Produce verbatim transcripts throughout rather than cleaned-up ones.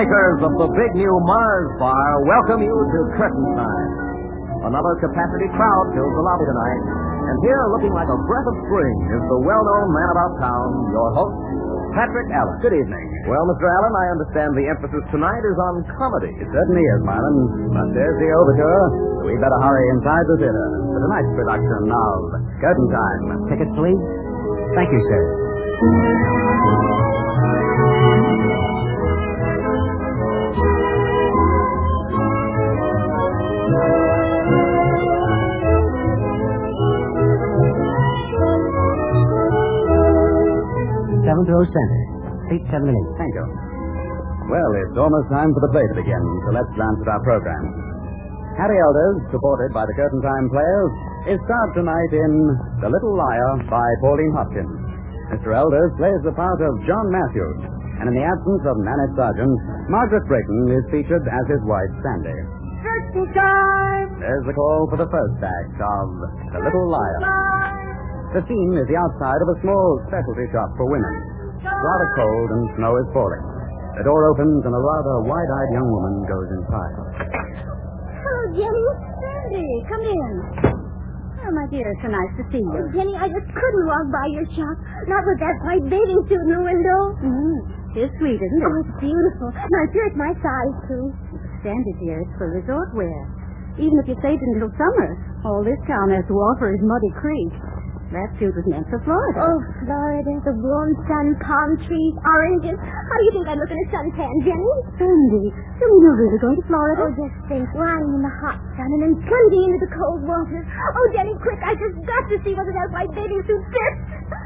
makers of the big new Mars Bar welcome you to Curtain Time. Another capacity crowd fills the lobby tonight. And here, looking like a breath of spring, is the well-known man about town, your host, Patrick Allen. Good evening. Well, Mister Allen, I understand the emphasis tonight is on comedy. It certainly is, Marlon. But there's the overture. So we'd better hurry inside the theater for tonight's production of Curtain Time. Tickets, please. Thank you, sir. Seventh row center. Seat seven and eight. Thank you. Well, it's almost time for the play to begin, so let's glance at our program. Harry Elders, supported by the Curtain Time Players, is starred tonight in The Little Liar by Pauline Hopkins. Mister Elders plays the part of John Matthews, and in the absence of Nanette Sargent, Margaret Brayton is featured as his wife, Sandy. Curtain time! There's the call for the first act of The Little Liar. The scene is the outside of a small specialty shop for women. It's rather cold and snow is falling. The door opens and a rather wide-eyed young woman goes inside. Hello, Jenny. Sandy, come in. Oh, my dear, it's so nice to see you. Oh, Jenny, I just couldn't walk by your shop. Not with that white bathing suit in the window. Mm, it's sweet, isn't it? Oh, it's beautiful. Now, sure, it's my size, too. Sandy, dear, it's for resort wear. Even if you saved it until summer, all this town has to offer is Muddy Creek. That suit was meant for Florida. Oh, Florida, the warm sun, palm trees, oranges. How do you think I look in a suntan, Jenny? Sandy, you mean you're really going to Florida? Oh, just think, lying in the hot sun and then plunging into the cold water. Oh, Jenny, quick, I just got to see whether that white bathing suit fits.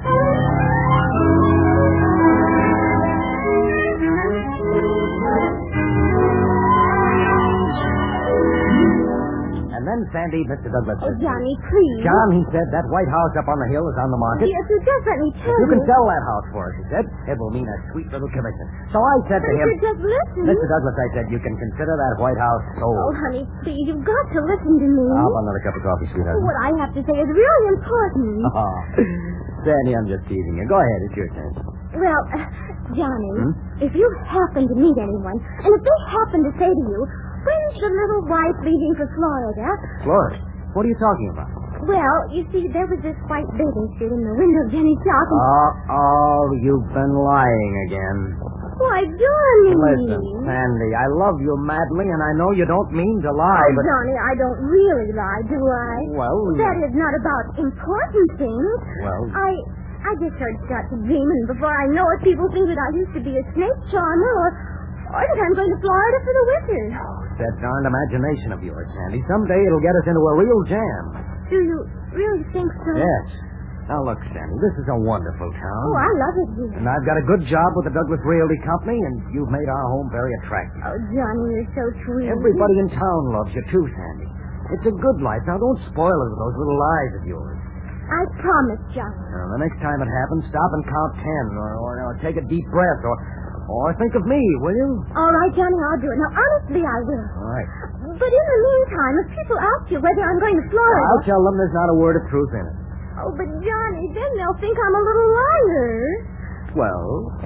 And then Sandy, Mister Douglas. Oh, Johnny, please. John, he said, that white house up on the hill is on the market. Yes, so just let me tell You you. can sell that house for us, he said. It will mean a sweet little commission. So I said But to him, you just listen. Mister Douglas, I said, you can consider that White House sold. Oh, honey, please, you've got to listen to me. How about another cup of coffee, sweetheart? What I have to say is really important. Oh, Sandy, I'm just teasing you. Go ahead, it's your turn. Well, uh, Johnny, Hmm? if you happen to meet anyone, and if they happen to say to you, when's your little wife leaving for Florida? Florida? What are you talking about? Well, you see, there was this white bathing suit in the window of Jenny's shop. And... Oh, oh, you've been lying again. Why, Johnny? Listen, Sandy, I love you madly, and I know you don't mean to lie, Oh, but... Johnny, I don't really lie, do I? Well... That is not about important things. Well... I... I just heard start to dream, and before I know it, people think that I used to be a snake charmer, or, or that I'm going to Florida for the winter. Oh, that darned imagination of yours, Sandy. Someday it'll get us into a real jam. Do you really think so? Yes. Now, look, Sandy, this is a wonderful town. Oh, I love it here. And I've got a good job with the Douglas Realty Company, and you've made our home very attractive. Oh, Johnny, you're so sweet. Everybody in town loves you, too, Sandy. It's a good life. Now, don't spoil it with those little lies of yours. I promise, Johnny. Now, the next time it happens, stop and count ten, or, or, or take a deep breath, or, or think of me, will you? All right, Johnny, I'll do it. Now, honestly, I will. All right. But in the meantime, if people ask you whether I'm going to Florida... I'll tell them there's not a word of truth in it. Oh, but Johnny, then they'll think I'm a little liar. Well...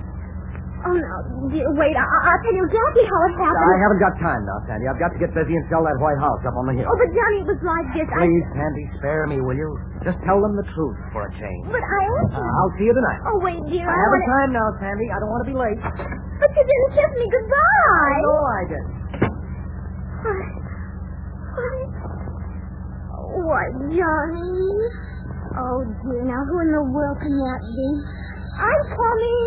Oh, no, dear, wait, I- I'll tell you exactly how it happened. I haven't got time now, Sandy. I've got to get busy and sell that White House up on the hill. Oh, but Johnny, it was like this. Please, Sandy, spare me, will you? Just tell them the truth for a change. I... But I asked Uh, you. I'll see you tonight. Oh, wait, dear. I I haven't wanna- time now, Sandy. I don't want to be late. But you didn't kiss me goodbye. No, I didn't. Why? Why? Why, Johnny? Oh, dear, now who in the world can that be? I'm coming.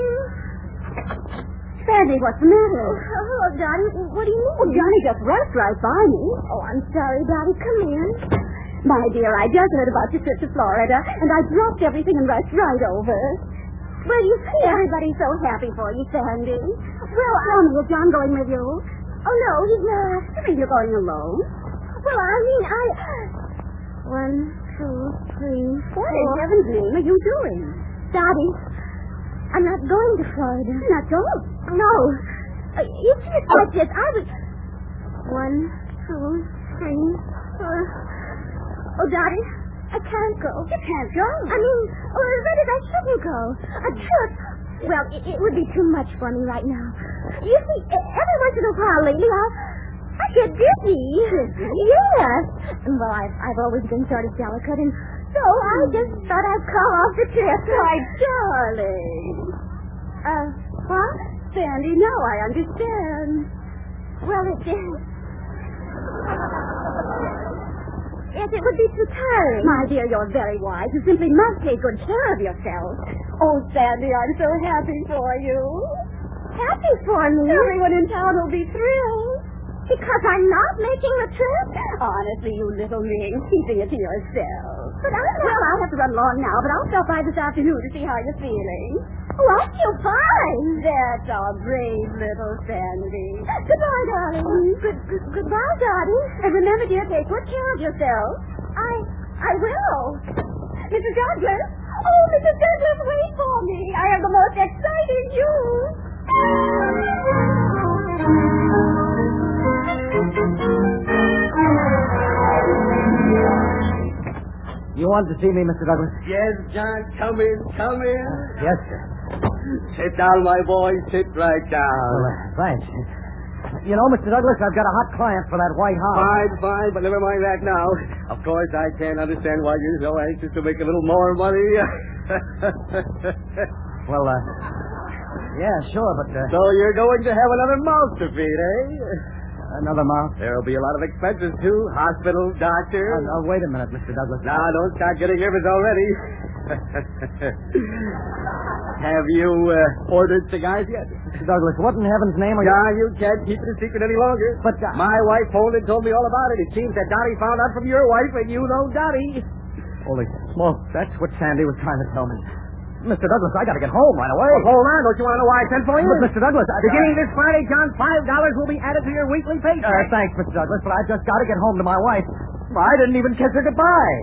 Sandy, what's the matter? Oh, hello, Johnny. What do you mean? Well, Johnny just rushed right by me. Oh, I'm sorry, Daddy. Come in. My dear, I just heard about your trip to Florida, and I dropped everything and rushed right over. Well, you see, everybody's so happy for you, Sandy. Well, tell me, is John going with you? Oh, no, he's not. You mean you're going alone? Well, I mean, I... One, two, three, four. What in heaven's name are you doing? Daddy, I'm not going to Florida. You're not going? No. Uh, you see, it's like this. I was... One, two, three, four... Oh, Daddy, I can't go. You can't go. I mean, or that is, I shouldn't go. A trip. Well, it, it would be too much for me right now. You see, every once in a while lately, I, I get dizzy. Dizzy? Yes. Well, I've, I've always been sort of delicate, and so I just thought I'd call off the trip. My darling. Uh, what? Sandy, now I understand. Well, it is. Yes, it would be too tiring. My dear, you're very wise. You simply must take good care of yourself. Oh, Sandy, I'm so happy for you. Happy for me? Everyone in town will be thrilled. Because I'm not making the trip? Honestly, you little ring, keeping it to yourself. But I'm not... Well, I'll have to run along now, but I'll stop by this afternoon to see how you're feeling. Oh, I feel fine. That's our brave little Sandy. Goodbye, darling. Good, good, goodbye, darling. And remember, dear, take good care of yourself. I, I will. Missus Douglas? Oh, Missus Douglas, wait for me. I have the most exciting news. You wanted to see me, Mister Douglas? Yes, John, come in, come in. Yes, sir. Sit down, my boy, sit right down. Well, uh, thanks. You know, Mister Douglas, I've got a hot client for that White House. Fine, fine, but never mind that now. Of course, I can't understand why you're so anxious to make a little more money. Well, uh, yeah, sure, but, uh... So you're going to have another mouth to feed, eh? Another mouth? There'll be a lot of expenses, too. Hospital, doctor. Uh, uh, wait a minute, Mister Douglas. Now, don't start getting nervous already. Have you uh, ordered cigars yet? Mister Douglas, what in heaven's name are you... John, you can't keep it a secret any longer. But, uh... My wife phoned and told me all about it. It seems that Dottie found out from your wife, and you know Dottie. Holy smoke, that's what Sandy was trying to tell me. Mister Douglas, I gotta get home right away. Well, hold on. Don't you want to know why I sent for you? But, Mister Douglas, I... Beginning this Friday, John, five dollars will be added to your weekly paycheck. Uh, thanks, Mister Douglas, but I just gotta get home to my wife. I didn't even kiss her goodbye.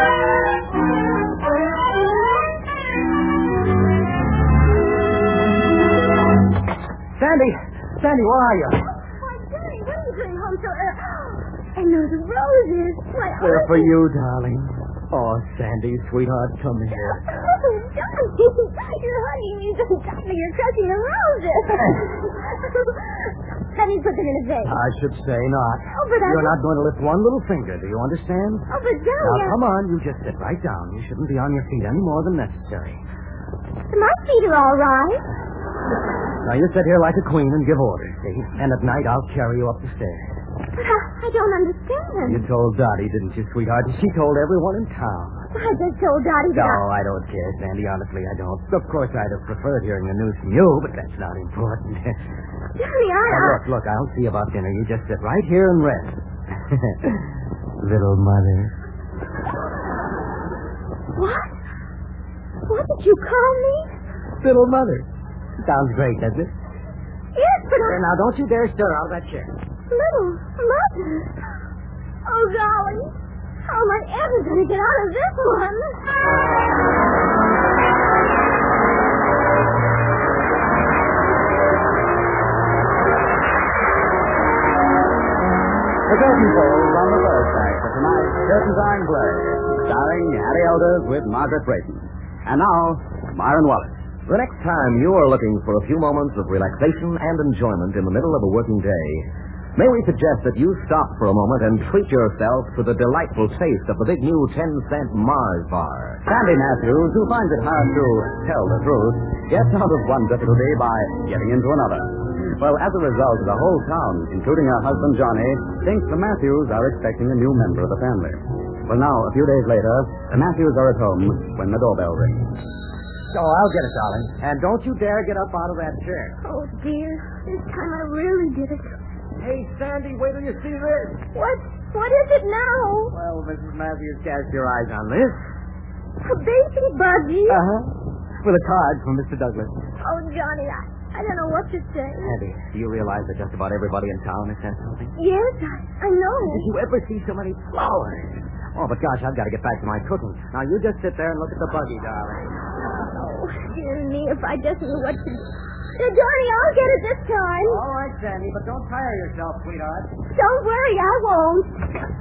Sandy! Sandy, where are you? Why, Daddy, what are you doing home so early? And those roses. Why, They're for you, darling. Oh, Sandy, sweetheart, come here. Oh, Johnny, you're hugging me so tightly you're crushing the roses. Let me put them in a vase. I should say not. Oh, but I... You're not going to lift one little finger, do you understand? Oh, but Johnny... Now, I... come on, you just sit right down. You shouldn't be on your feet any more than necessary. My feet are all right. Now, you sit here like a queen and give orders, see? And at night, I'll carry you up the stairs. But I, I don't understand. You told Dottie, didn't you, sweetheart? She told everyone in town. I just told Dottie that... No, I don't care, Sandy. Honestly, I don't. Of course, I'd have preferred hearing the news from you, but that's not important. Johnny, I... Now, look, look, I'll see about dinner. You just sit right here and rest. Little mother. What? What did you call me? Little mother. Sounds great, doesn't it? Yes, but I... Now, don't you dare stir out of that chair. Little mother. Oh, golly. How am I ever going to get out of this one? The curtain falls on the first act of tonight's Curtain Time play, starring Harry Elders with Margaret Brayton. And now, Myron Wallace. The next time you are looking for a few moments of relaxation and enjoyment in the middle of a working day, may we suggest that you stop for a moment and treat yourself to the delightful taste of the big new ten-cent Mars bar. Sandy Matthews, who finds it hard to tell the truth, gets out of one difficulty by getting into another. Well, as a result, the whole town, including her husband Johnny, thinks the Matthews are expecting a new member of the family. Well, now, a few days later, the Matthews are at home when the doorbell rings. Oh, I'll get it, darling. And don't you dare get up out of that chair. Oh, dear. This time I really did it. Hey, Sandy, wait till you see this. What? What is it now? Well, Missus Matthews, cast your eyes on this. A baby buggy? Uh-huh. With a card from Mister Douglas. Oh, Johnny, I, I don't know what to say. Sandy, do you realize that just about everybody in town has sent something? Yes, I, I know. Did you ever see so many flowers? Oh, but gosh, I've got to get back to my cooking. Now, you just sit there and look at the buggy, darling. Oh, dear me, if I just knew what to do. Now, Johnny, I'll get it this time. All right, Sandy, but don't tire yourself, sweetheart. Don't worry, I won't.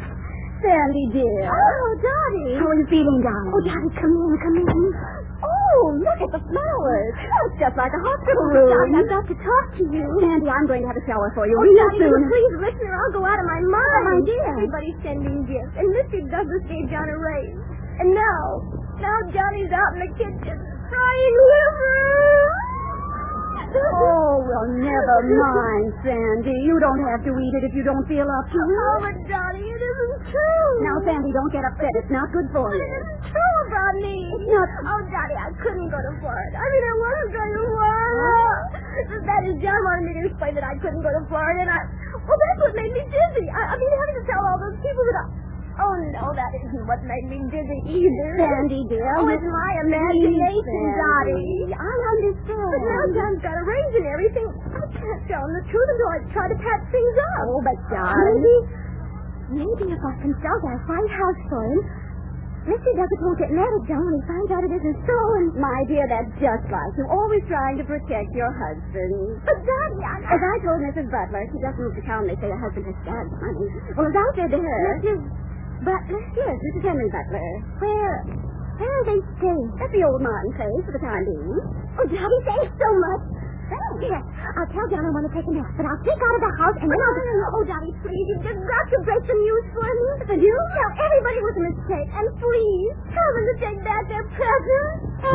Sandy, dear. Oh, Dottie. How are you feeling, darling? Oh, Dottie, come in, come in. Oh, Oh, look at the flowers. Oh, it's just like a hospital room. Johnny, I've got to talk to you. Sandy, I'm going to have a shower for you Oh, real Johnny, soon. please listen or I'll go out of my mind. Oh, my dear. Everybody's sending gifts, and Mister Douglas gave John a raise. And now, now Johnny's out in the kitchen frying liver. Oh, well, never mind, Sandy. You don't have to eat it if you don't feel up to it. Oh, but Johnny, it isn't true. Now, Sandy, don't get upset. It's not good for But you. it isn't true about me. It's not... Oh, Johnny, I couldn't go to Florida. I mean, I wasn't going to Florida. That is, John wanted me to explain that I couldn't go to Florida, and I... Well, that's what made me dizzy. I, I mean, having to tell all those people that I... Oh, no, that isn't what made me dizzy either. Sandy, dear. Oh, it's my imagination, Dottie. I understand. But now John's got a raise and everything. I can't tell him the truth until I try to patch things up. Oh, but darling. Maybe, maybe if I can sell that white house for him, Mister Douglas won't get mad at John when he finds out it isn't so. And My dear, that's just like you. Always trying to protect your husband. But Dottie, I... As I told Missus Butler, she doesn't move to town. They say her husband has bad money. Well, as I said to her... Missus Butler? Yes, Missus Henry Butler. Where... Where are they staying? At the old Martin place for the time being. Oh, Dottie, thanks so much. Thanks. Yes, I'll tell John I want to take a nap, but I'll sneak out of the house and then I'll... Oh, Dottie, please, you've just got to break the news for me. The news? Tell everybody it was a mistake, and please, tell them to take back their present.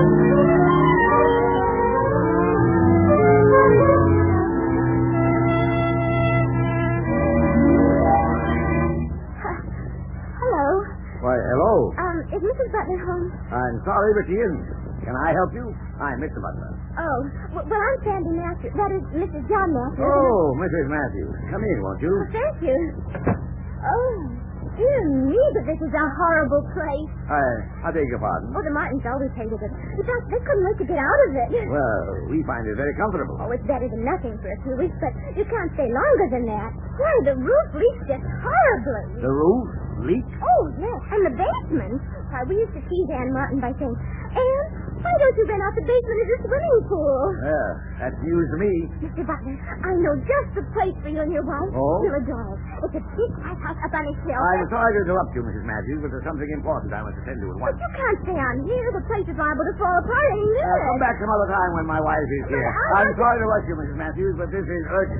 Hello. Why, hello. Um, is Missus Butler home? I'm sorry, but she isn't. Can I help you? I'm Mister Butler. Oh, well, well I'm Sandy Matthews. That is Missus John Matthews. Oh, Missus Matthews. Come in, won't you? Oh, thank you. Oh, dear me, but this is a horrible place. I, I beg your pardon. Oh, the Martins always hated it. In fact, they couldn't wait to get out of it. Well, we find it very comfortable. Oh, it's better than nothing for a few weeks, but you can't stay longer than that. Why, the roof leaks just horribly. The roof leaks? Oh, yes, and the basement. Why, we used to tease Ann Martin by saying, Ann, why don't you rent out the basement as a swimming pool? Yeah, that's news to me. Mister Butler, I know just the place for you and your wife. Oh? You'll adore it. It's a big white house up on a hill. I'm sorry to interrupt you, Missus Matthews, but there's something important I must attend to at But once. you can't stay on here. The place is liable to fall apart any Uh, minute. come back some other time when my wife is here. I- I'm sorry to rush you, Missus Matthews, but this is urgent.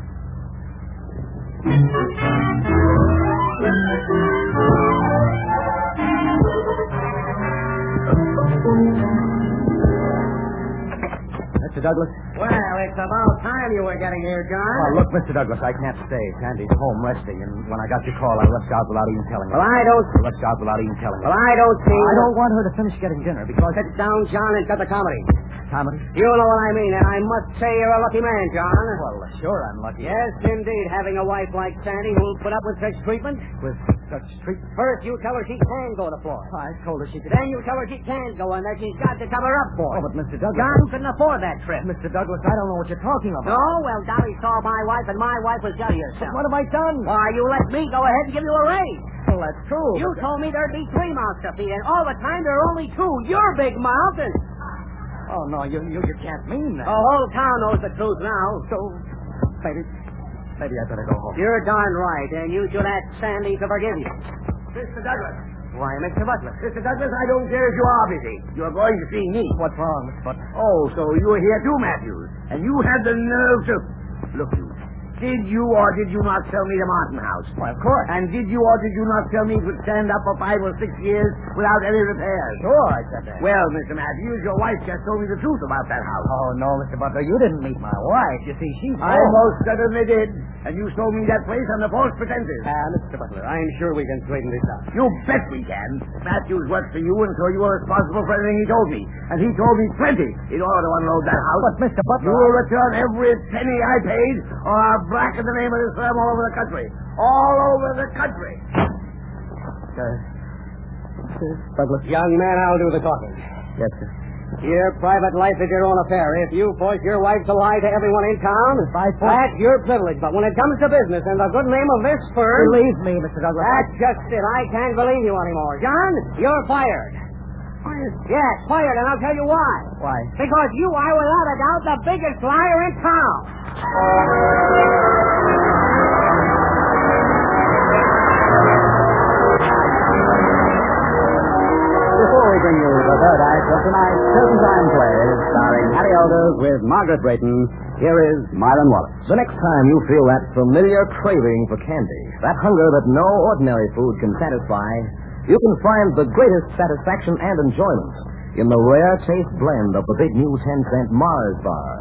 Mister Douglas? Well, it's about time you were getting here, John. Oh, look, Mister Douglas, I can't stay. Sandy's home resting, and when I got your call, I left out without even telling her. Well, I don't... I left out without even telling her. Well, I don't see... I don't want her to finish getting dinner because... Sit down, John, and cut the comedy. Comedy? You know what I mean, and I must say you're a lucky man, John. Well, uh, sure, I'm lucky. Yes, indeed, having a wife like Sandy who'll put up with such treatment. With such treatment. First, you tell her she can go to Florida. I told her she could... Then you tell her she can't go and that she's got to cover up for Oh, it. but Mister Douglas... John couldn't afford that trip. Mister Douglas, I don't know what you're talking about. No? Well, Dolly saw my wife, and my wife was jelly herself. What have I done? Why, you let me go ahead and give you a raise. Well, that's true. You but- told me there'd be three mouths to feed, and all the time there are only two. Your big mouth and... Oh, no, you, you, you can't mean that. The whole town knows the truth now. So, maybe, maybe I better go home. You're darn right, and you should ask Sandy to forgive you. Mister Douglas. Why, Mister Butler? Mister Douglas, I don't care if you are busy. You're going to see me. What's wrong, Mister Butler? Oh, so you were here too, Matthews. And you had the nerve to... Look, you. Did you or did you not sell me the Martin house? Why, of course. And did you or did you not tell me it would stand up for five or six years without any repairs? Sure, I said that. Well, Mister Matthews, your wife just told me the truth about that house. Oh, no, Mister Butler, you didn't meet my wife. You see, she's I home. most certainly did. And you sold me that place under false pretenses. Ah, Mister Butler, I'm sure we can straighten this out. You bet we can. Matthews worked for you, and so you were responsible for everything he told me. And he told me plenty in order to unload that house. But, Mister Butler... You will return every penny I paid, or I'll blacken the name of this firm all over the country. All over the country. Uh, Mister Douglas? Young man, I'll do the talking. Yes, sir. Your private life is your own affair. If you force your wife to lie to everyone in town, If I force- that's your privilege. But when it comes to business and the good name of this firm... Believe me, Mister Douglas. That's just it. I can't believe you anymore. John, you're fired. Fired? Yes, fired, and I'll tell you why. Why? Because you are, without a doubt, the biggest liar in town. Before we bring you the third act of tonight's Turpentine play, starring Hattie Elders with Margaret Brayton. Here is Myron Wallace. The next time you feel that familiar craving for candy, that hunger that no ordinary food can satisfy, you can find the greatest satisfaction and enjoyment in the rare taste blend of the big new ten cent Mars bar.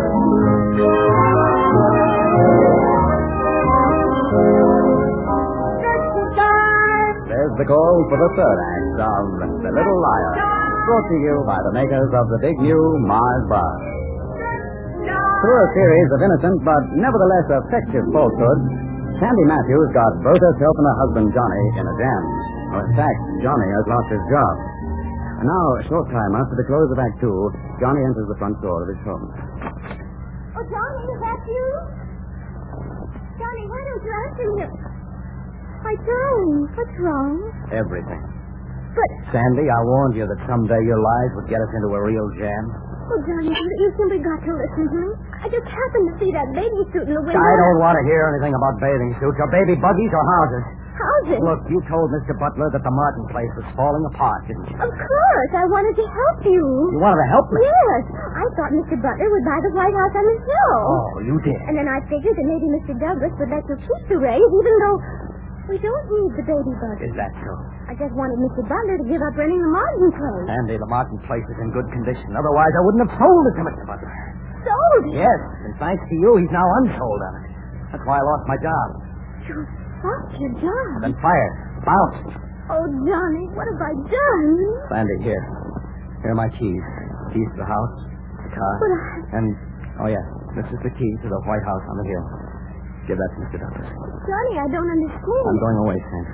There's the call for the third act of The Little Liar, brought to you by the makers of the big new Mars bar. Through a series of innocent but nevertheless effective falsehoods, Sandy Matthews got both herself and her husband Johnny in a jam. Oh, in fact, Johnny has lost his job. And now, a short time after the close of Act Two, Johnny enters the front door of his home. Oh, Johnny, is that you? Johnny, why don't you answer me? Why, Johnny, what's wrong? Everything. But, Sandy, I warned you that someday your lies would get us into a real jam. oh, Johnny, you simply got to listen to me. I just happened to see that bathing suit in the window. I don't want to hear anything about bathing suits or baby buggies or houses. Houses? Look, you told Mister Butler that the Martin place was falling apart, didn't you? Of course. I wanted to help you. You wanted to help me? Yes. I thought Mister Butler would buy the White House on his hill. Oh, you did. And then I figured that maybe Mister Douglas would let you keep the raise, even though we don't need the baby buggy. Is that so? I just wanted Mister Butler to give up renting the Martin place. Sandy, the Martin place is in good condition. Otherwise, I wouldn't have sold it to Mister Butler. Sold it? Yes, and thanks to you, he's now unsold on it. That's why I lost my job. You lost your job? I've been fired. Bounced. Oh, Johnny, what have I done? Sandy, here. Here are my keys. Keys to the house, the car, But I... and, oh, yes, this is the key to the White House on the hill. Give that to Mister Douglas. Johnny, I don't understand. I'm going away, Sandy.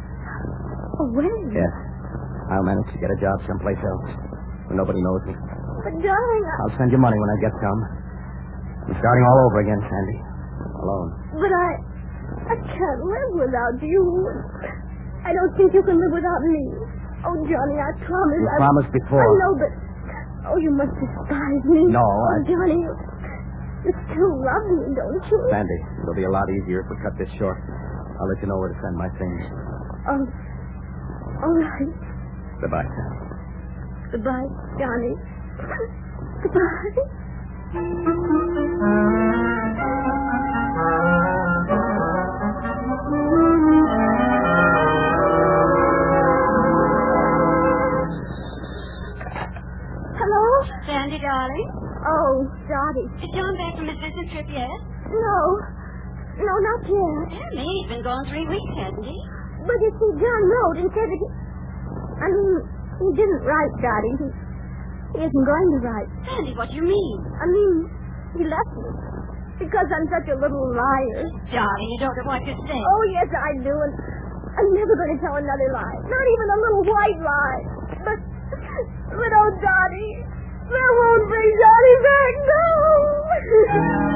Away? Yes. I'll manage to get a job someplace else where nobody knows me. But, darling, I... I'll send you money when I get some. I'm starting all over again, Sandy. Alone. But I... I can't live without you. I don't think you can live without me. Oh, Johnny, I promise. You I... promised before. I know, but... Oh, you must despise me. No, oh, I... Johnny, you... You still love me, don't you? Sandy, it'll be a lot easier if we cut this short. I'll let you know where to send my things. Oh... All right. Goodbye, Sandy. Goodbye, Johnny. Goodbye. Hello? Sandy, darling. Oh, Dottie. Is John back from his business trip yet? No. No, not yet. Dear me, he's been gone three weeks, hasn't he? But you see, John wrote and said that he... I mean, he didn't write, Dottie. He, he isn't going to write. Sandy, what do you mean? I mean, he left me. Because I'm such a little liar. Darling, you don't know what you're saying. Oh, yes, I do. And I'm never going to tell another lie. Not even a little white lie. But, but oh, Dottie, there won't be Dottie back now.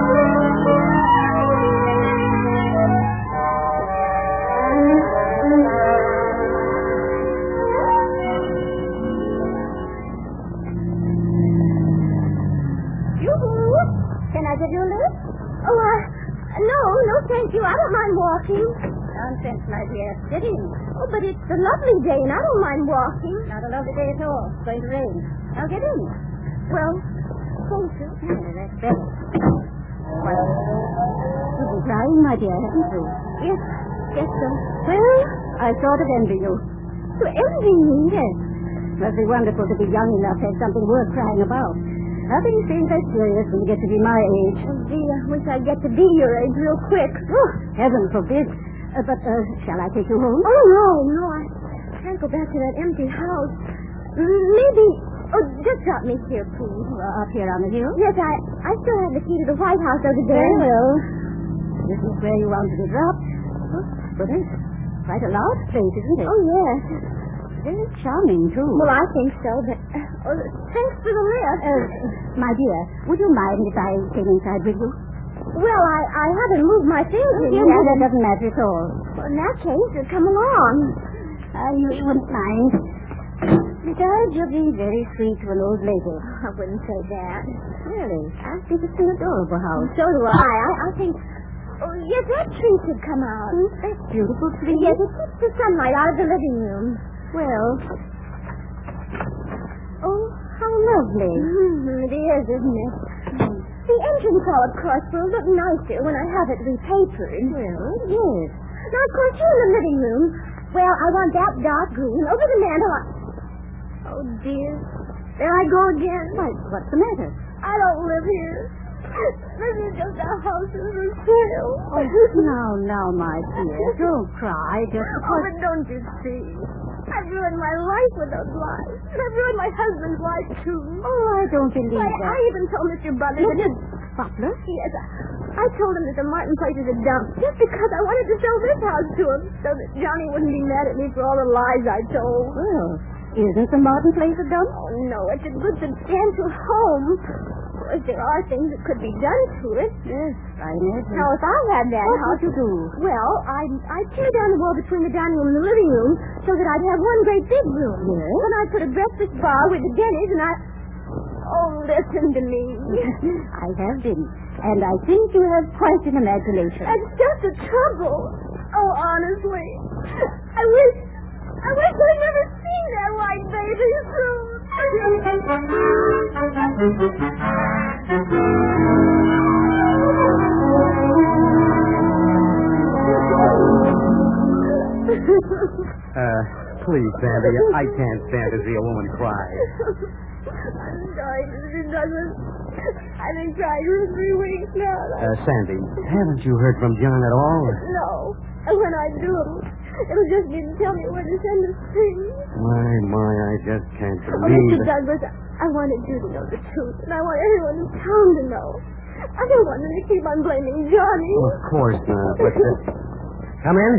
Can I give you a lift? Oh, uh, no, no, thank you. I don't mind walking. Nonsense, my dear. Get in. Oh, but it's a lovely day, and I don't mind walking. Not a lovely day at all. It's going to rain. Now get in. Well, closer. Yeah, that's better. Why, you've been crying, my dear, haven't you? Yes, yes, sir. Well, I sort of envy you. To envy me? Yes. It must be wonderful to be young enough to have something worth crying about. Nothing seems so serious when you get to be my age. Oh, gee, I wish I'd get to be your age real quick. Oh, heaven forbid. Uh, but, uh, shall I take you home? Oh, no, no, I can't go back to that empty house. Mm, Maybe... Oh, just drop me here, please. Uh, up here on the hill? Yes, I I still have the key to the White House over there. Very well. This is where you want to be dropped. Oh, but it's quite a large place, isn't it? Oh, yes. Very charming, too. Well, I think so, but... Uh, oh, thanks for the lift. Uh, my dear, would you mind if I came inside with you? Well, I, I haven't moved my things in Yes, yet. that doesn't matter at all. Well, in that case, uh, come along. Uh, you, you wouldn't mind. Besides, you're being very sweet to an old lady. I wouldn't say that. Really? I think it's an adorable house. So do I. I, I think... Oh, yes, that tree should come out. Hmm? That's beautiful tree. Yes, it keeps the sunlight out of the living room. Well, lovely. Mm, it is, isn't it? The entrance hall, of course, will look nicer when I have it repapered. Well, yes. Now, of course, you're in the living room. Well, I want that dark green. Over the mantel. I... Oh, dear. There I go again. Why, what's the matter? I don't live here. This is just a house in for sale. Oh, now, now, my dear, don't cry. Just Oh, because... but don't you see? I've ruined my life with those lies. And I've ruined my husband's life, too. Oh, I don't believe Why, that. I even told Mister Butler that... Mister Butler? Yes, I, I told him that the Martin place is a dump just because I wanted to sell this house to him so that Johnny wouldn't be mad at me for all the lies I told. Well, isn't the Martin place a dump? Oh, no, it's a good substantial home. Of course, there are things that could be done to it. Yes, I imagine. Now, if I had that What house... would you do? Well, I'd, I'd tear down the wall between the dining room and the living room so that I'd have one great big room. Yes? Then I'd put a breakfast bar with the Denny's and I... Oh, listen to me. I have been. And I think you have quite an imagination. That's just the trouble. Oh, honestly. I wish... I wish I'd never seen that white baby Uh, please, Sandy, I can't stand to see a woman cry. I'm sorry, Mister Douglas. I've been crying for three weeks now. Uh, Sandy, haven't you heard from John at all? No. And when I do, it'll just be to tell me where to send the things. My, my, I just can't Oh, believe Mister it. Douglas, I wanted you to know the truth, and I want everyone in town to know. I don't want them to keep on blaming Johnny. Well, of course not, but... Uh, come in.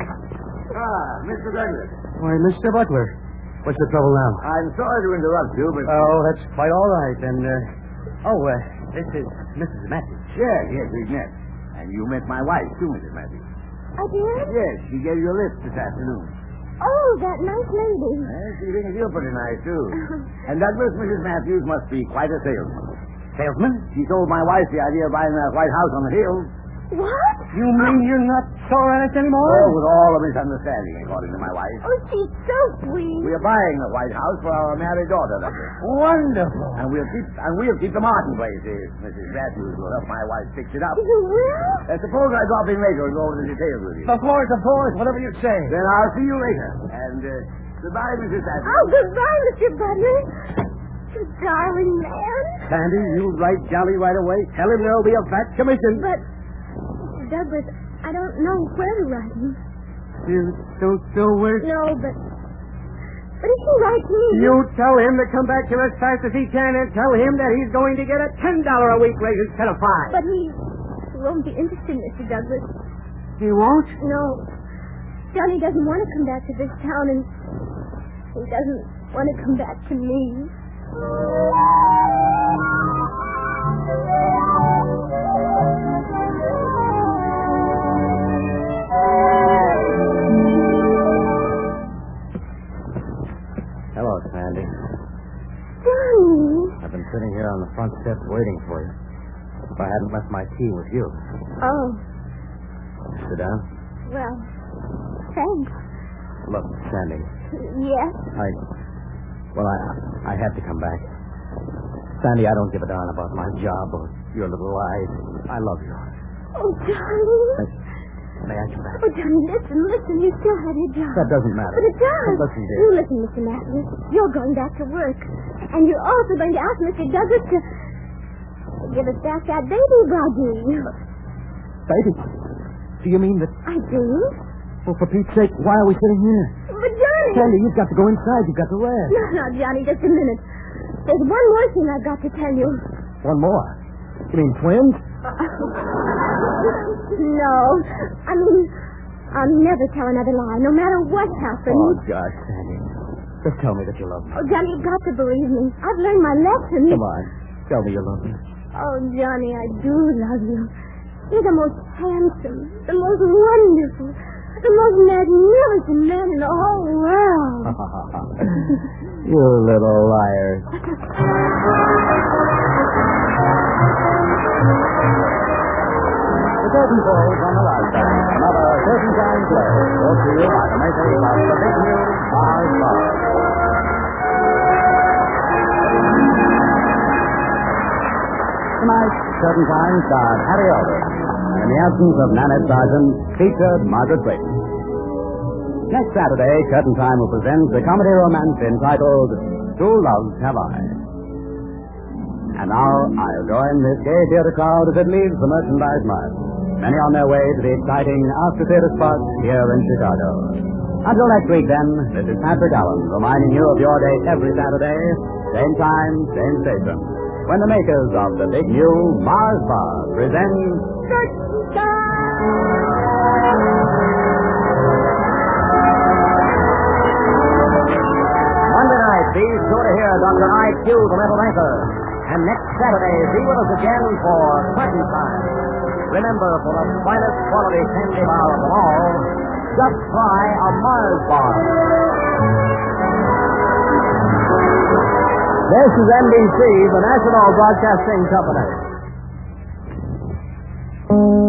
Ah, Mister Douglas. Why, Mister Butler, what's the trouble now? I'm sorry to interrupt you, but... Oh, that's quite all right, and, uh... Oh, uh, this is Missus Matthews. Yes, yes, we've met. And you met my wife, too, Missus Matthews. I did? Yes, she gave you a lift this afternoon. Oh, that nice lady. Yes, she thinks you're pretty nice, too. And Douglas, Missus Matthews must be quite a salesman. Salesman? She told my wife the idea of buying that white house on the hill. What? You mean you're not sore at us anymore? Oh, with all the misunderstanding, according to my wife. Oh, she's so sweet. We are buying the White House for our married daughter, Douglas. Wonderful. And we'll keep and we'll keep the Martin place if Missus Matthews will help my wife fix it up. You will? Uh, suppose I drop in later and go over the details with you. Of course, of course, whatever you say. Then I'll see you later. And uh, goodbye, Missus Matthews. Oh, goodbye, Mister Butler. You darling man. Sandy, you write Jolly right away. Tell him there'll be a fat commission. But, Douglas, I don't know where to write him. You don't know where... No, but... But if he writes me... You tell him to come back here as fast as he can and tell him that he's going to get a ten dollars a week raise instead of five. But he won't be interested, Mister Douglas. He won't? No. Johnny doesn't want to come back to this town, and he doesn't want to come back to me. Hello, Sandy. Johnny. I've been sitting here on the front steps waiting for you. If I hadn't left my key with you. Oh, Sit down. well, thanks. Look, Sandy, Yes? I... Well, I I had to come back. Sandy, I don't give a darn about my job or your little lies. I love you. Oh, Johnny. May I come back? Oh, Johnny, listen, listen. You still have your job. That doesn't matter. But it does. Listen, dear. You listen, Mister Matthews. You're going back to work. And you're also going to ask Mister Douglas to give us back that baby he brought you. Baby, do you mean that... I do. Well, for Pete's sake, why are we sitting here? But, Johnny... Sandy, you've got to go inside. You've got to rest. No, no, Johnny, just a minute. There's one more thing I've got to tell you. One more. You mean twins? No. I mean, I'll never tell another lie, no matter what happens. Oh, gosh, Sandy. Just tell me that you love me. Oh, Johnny, you've got to believe me. I've learned my lesson. Come on. Tell me you love me. Oh, Johnny, I do love you. You're the most handsome, the most wonderful, the most magnificent man in the whole world. You little liar. The curtain falls on the last time. Another Curtain Time play. Brought to you by the makers of the big new Mars Bar. Curtain Time starred Harry Alders, and in the absence of Nanette Sargent, featured Margaret Brayton. Next Saturday, Curtain Time will present the comedy romance entitled True Loves Have I. And now, I'll join this gay theater crowd as it leaves the Merchandise Mart. Many on their way to the exciting after-theater spot here in Chicago. Until next week, then, this is Patrick Allen reminding you of your date every Saturday, same time, same station, when the makers of the big new Mars Bar present Curtain Time! Monday night, be sure to hear Doctor I Q, the mental banker. And next Saturday, be with us again for Curtain Time. Remember, for the finest quality candy bar of them all, just try a Mars Bar. This is N B C, the National Broadcasting Company.